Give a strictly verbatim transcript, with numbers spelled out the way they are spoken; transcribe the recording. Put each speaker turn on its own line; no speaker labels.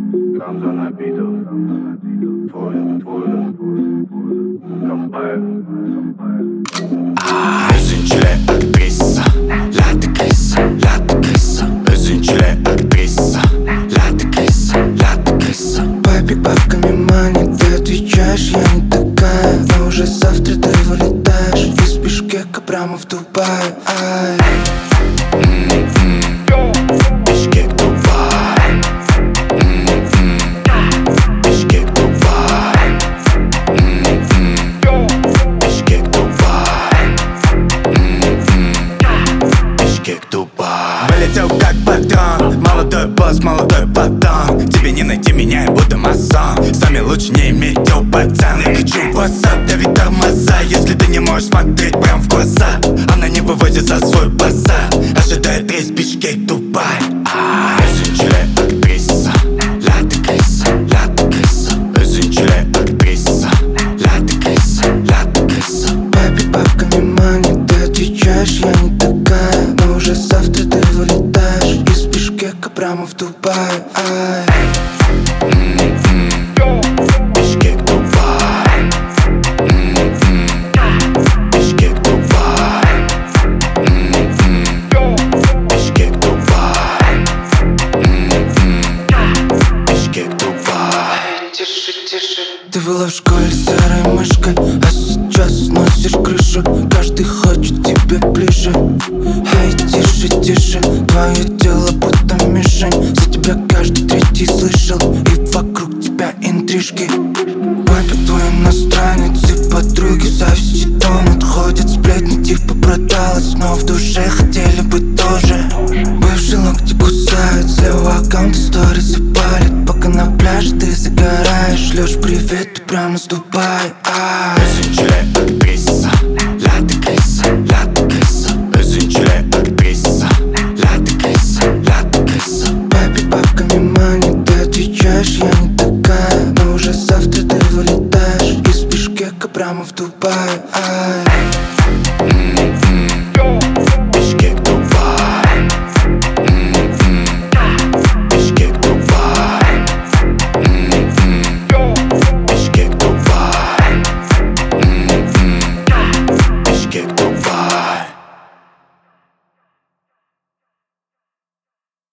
Грамм за набитов. Твой, твой, Копаев.
Üzüntüle актриса, ля ты крыса, ля ты крыса. Üzüntüle актриса, ля ты крыса, ля ты крыса.
Папик, бабками мани, ты отвечаешь, я не такая. Но уже завтра ты вылетаешь из Бишкека прямо в Дубай. Ай.
Бишкек, Дубай. Бишкек, Дубай. Бишкек, Дубай. Бишкек, Дубай. Вылетел как патрон, молодой босс, молодой потом. Тебе не найти меня, я буду масон. С нами лучше не иметь дел, пацан. Я хочу WhatsApp, давить тормоза. Если ты не можешь смотреть прям в глаза, она не выводит за свой базар. Ожидает рейс Бишкек, Дубай. Üzüntüle актриса, ля ты крыса, ля ты крыса. Üzüntüle актриса, ля ты крыса, ля ты крыса.
Папик, бабками мани, ты отвечаешь, я не такая. Но уже завтра ты вылетаешь из Бишкека прямо в Дубай. Ай.
Бишкек, Дубай. Бишкек, Дубай. Бишкек, Дубай. Бишкек, Дубай.
Тише, тише. Ты была в школе серой мышкой, а сейчас сносишь крышу. Каждый хочет тебе ближе. Эй, тише, тише. Твое тело будто мишень. За тебя каждый третий слышал, и вокруг тебя интрижки. Папик твой иностранец, и подруги за весь дом отходят. Сплетни типа продалась, но в душе хотели бы тоже. Бывшие локти кусают, с левого аккаунта сторис палит. Пока на пляже ты загораешь, шлешь привет, ты прямо с Дубая. Ай.
Üzüntüle актриса, ля ты крыса, ля ты крыса. Üzüntüle актриса, ля ты крыса, ля ты крыса.
Папик, бабками мани, ты отвечаешь, я не такая. Но уже завтра ты вылетаешь из Бишкека прямо в Дубай. Ай.